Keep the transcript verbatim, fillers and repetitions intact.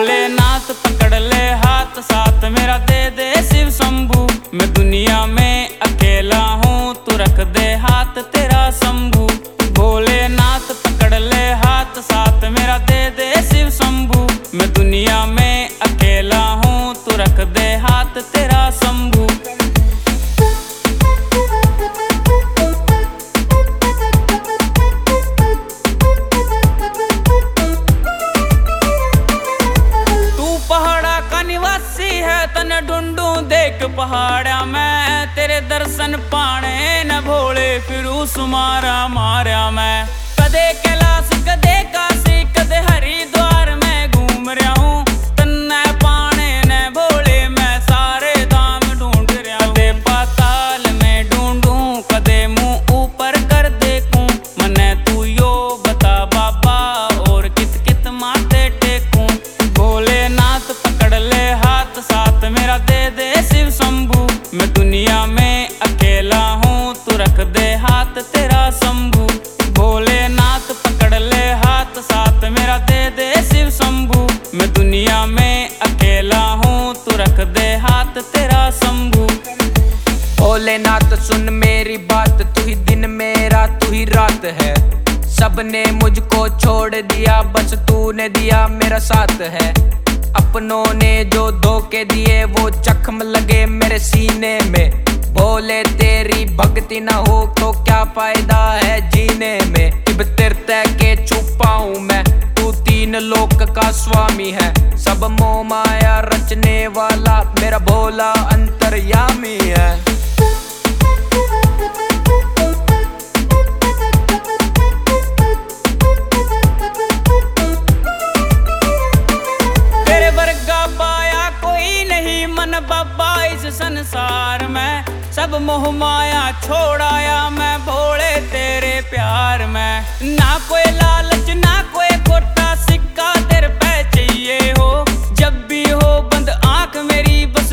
भोलेनाथ पकड़ ले हाथ साथ मेरा दे दे शिव शंभू। मैं दुनिया में अकेला हूँ तू रख दे हाथ तेरा शंभू। भोलेनाथ पकड़ ले हाथ साथ मेरा दे दे शिव शंभू। मैं दुनिया में अकेला हूँ तू रख दे हाथ तेरा शंभू। तने ढूंढू देख पहाड़ा मैं तेरे दर्शन पाने न भोले फिरू सुमारा मारा मैं। कदे कैलाश कदे काशी कदे हरिद्वार में घूम रहा हूँ तन्ने पाने न भोले मैं सारे धाम ढूंढ रहा हूँ। कदे पाताल में ढूंढू कदे मुंह ऊपर कर देखूं मने तू यो बता बाबा और कित कित माथे टेकूं। भोलेनाथ पकड़ ले हाथ साथ मेरा दे दे शिव शंभू। मैं दुनिया में अकेला हूँ तू रख दे हाथ तेरा शंभू। भोलेनाथ पकड़ ले हाथ साथ मेरा दे दे शिव शंभू। मैं दुनिया में अकेला हूँ तू रख दे हाथ तेरा शंभू। भोलेनाथ सुन मेरी बात तू ही दिन मेरा तू ही रात है। सबने मुझको छोड़ दिया बस तूने दिया मेरा साथ है। अपनों ने जो धोखे दिए वो जख्म लगे मेरे सीने में। भोले तेरी भक्ति ना हो तो क्या फायदा है जीने में। इब तीर्थ के छुपाऊं मैं तू तीन लोक का स्वामी है। सब मोह माया रचने वाला मेरा भोला अंतर्यामी है। बाबा इस संसार में सब मोह माया छोड़ाया मैं भोले तेरे प्यार में। ना कोई लालच ना कोई खोटा सिक्का तेरे पे चाहिए हो। जब भी हो बंद आंख मेरी बस